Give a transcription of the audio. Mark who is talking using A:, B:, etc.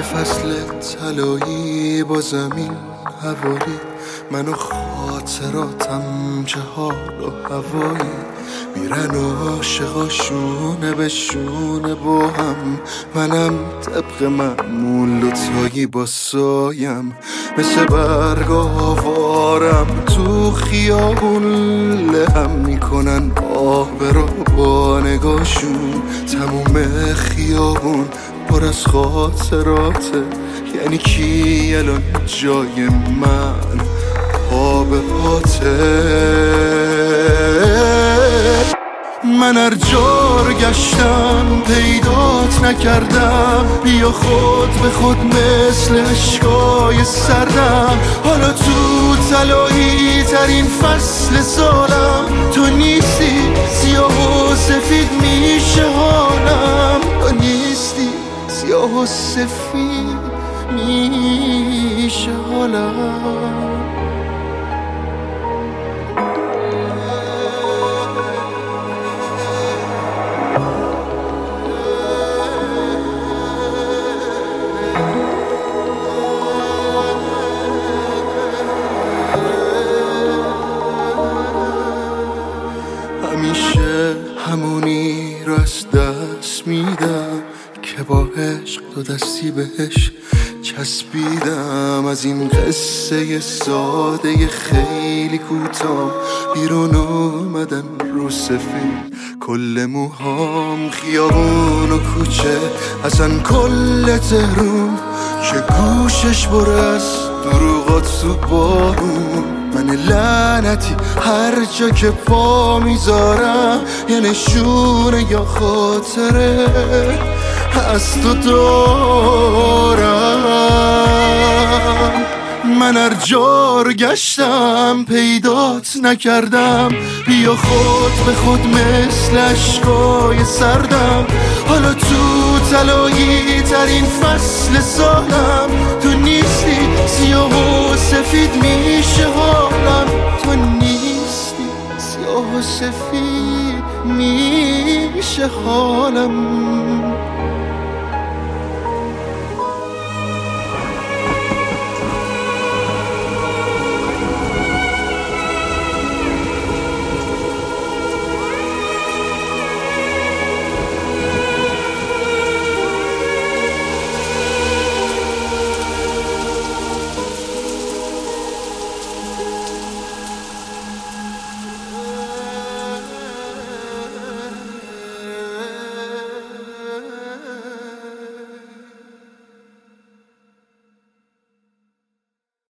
A: فصل طلایی با زمین هوایی، من و خاطراتم چه حال و هوایی، میرن عاشقا شونه به شونه با هم، منم طبق معمول دوتایی با سایم، مثل برگ آوارم تو خیابون لهم میکنن آبرا با نگاشون، تموم خیابون پر از خاطراته، یعنی کی الان جای من پا به پاته. من هر جا گشتم پیدات نکردم، بیا خود به خود مثل اشکای سردم، حالا تو طلایی ترین فصل سالم، تو نیستی سیاه و سفید میشه حالم، تو نیستی سیاه و سفید میشه حالم. همیشه همونی رو از دست میدم که با عشق دو دستی بهش چسبیدم، از این قصه ساده خیلی کوتاه بیرون اومدن رو سفید کل موهام، خیابون و کوچه اصلا کل تهرون که گوشش بر از دروغات تو بارون، من لعنتی هر جا که پا میذارم یه نشونه یا خاطره از تو دارم. من هر جا رو گشتم پیدات نکردم، بیا خود به خود مثل اشکای سردم، حالا تو طلایی ترین فصل سالم، تو نیستی سیاه و سفید میشه حالم، تو نیستی سیاه و سفید میشه حالم.